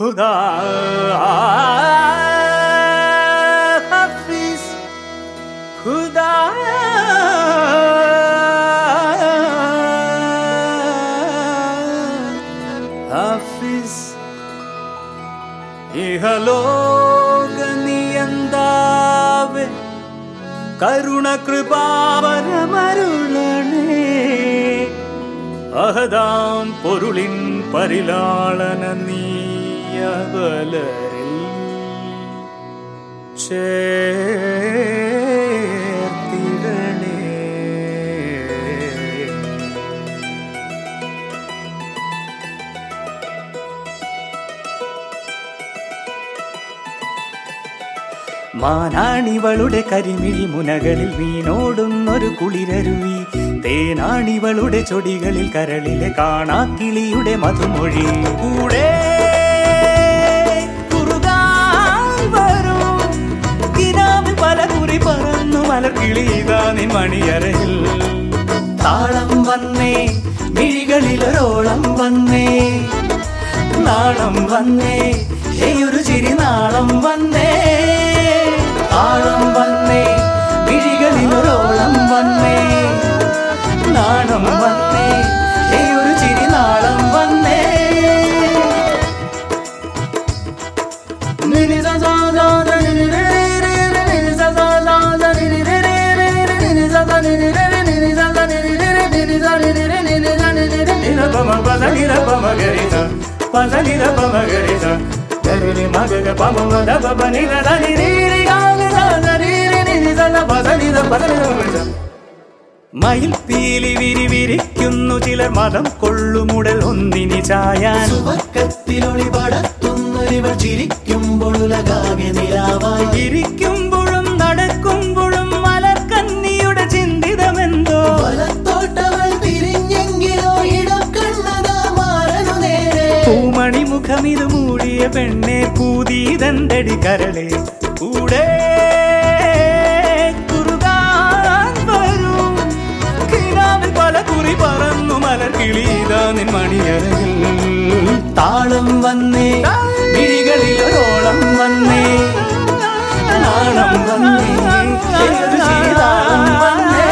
खुदा हाफिज खुदा हाफिज ഇഹലോകനിയന്താവേ കരുണകൃപാവരമരുളണേ അഹദാം പൊരുളിൻ പരിലാളന നീയബലരിൽ ചേർത്തിടണേ. മാനാണിവളുടെ കരിമിഴി മുനകളിൽ വീണോടുന്നൊരു കുളിരരുവി, തേനാണിവളുടെ ചൊടികളിൽ കരളിലെ കാണാക്കിളിയുടെ മധുമൊഴി. കൂടെ കുറുകാൻ വരും കിനാവിൽ പല കുറി പറന്നു മലർക്കിളി ഇതാ നിൻ മണിയറയിൽ. താളം വന്നേ മിഴികളിലൊരോളം വന്നേ, നാളം വന്നേ ഒരു ചിരി നാളം വന്നേ. താളം വന്നേ മിഴികളിലൊരോളം വന്നേ, നാണം വന്നേ ഒരു ചിരി നാളം വന്നേ. മയിൽ പീലി വിരിവിരിക്കുന്നു ചിലർ മതം കൊള്ളുമുടൽ ഒന്നിനി ചായാൻ. സുവർക്കത്തിലൊളി പടത്തുന്നൊരിവർ ചിരിക്കുമ്പോഴുലകാകെ നിലാവായി. ഇരിക്കുമ്പോഴും നടക്കുമ്പോഴും മലർക്കന്നിയുടെ ചിന്തിതമെന്തോ. വലത്തോട്ടവൾ തിരിഞ്ഞെങ്കിലോ ഇടം കണ്ണതാ മാറനു നേരെ. പൂമണി മുഖമിത് മൂടിയ പെണ്ണെ പൂതീതന്തടി കരളെ. കൂടെ കുറുകാൻ വരും കിനാവിൽ പല കുറി പറന്നു മലർക്കിളീതാ നിൻ മണിയറയിൽ. താളം വന്നേ മിഴികളിലൊരോളം വന്നേ, നാണം വന്നേ ഒരു ചിരിതാളം വന്നേ.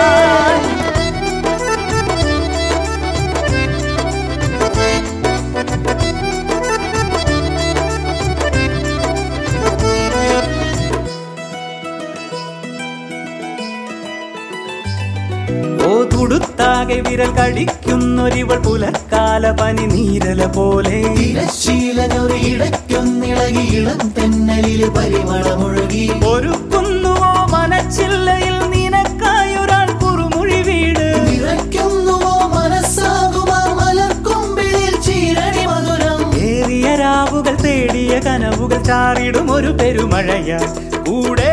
ഓ തുടുത്താകെ വിരൽ കടിക്കുന്നൊരിവൾ പുലർക്കാല പനി നീരല പോലെ. തിരശീലനൊരിടയ്ക്കൊന്നിളകി ഇളം തെന്നലില് പരിമളമൊഴുകി. ഒരുക്കുന്നുവോ മനച്ചില്ലയിൽ നിനക്കായൊരാൾ കുറുമുഴി വീട്. നിറയ്ക്കുന്നുവോ മനസ്സാകുമാ മലർക്കൊമ്പിളിൽ ചീരണി മധുരം. ഏറിയ രാവുകൾ തേടിയ കനവുകൾ ചാറിടും ഒരു പെരുമഴയ. കൂടെ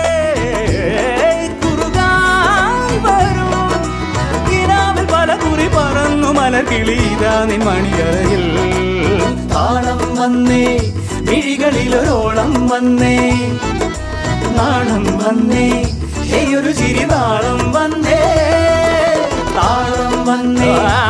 കുറുകാൻ വരും കിനാവിൽ പല കുറി പറന്നു മലർക്കിളീതാ നിൻ മണിയറയിൽ. താളം വന്നേ മിഴികളിലൊരോളം വന്നേ, നാണം വന്നേ ഒരു ചിരി നാളം വന്നേ. താളം വന്നേ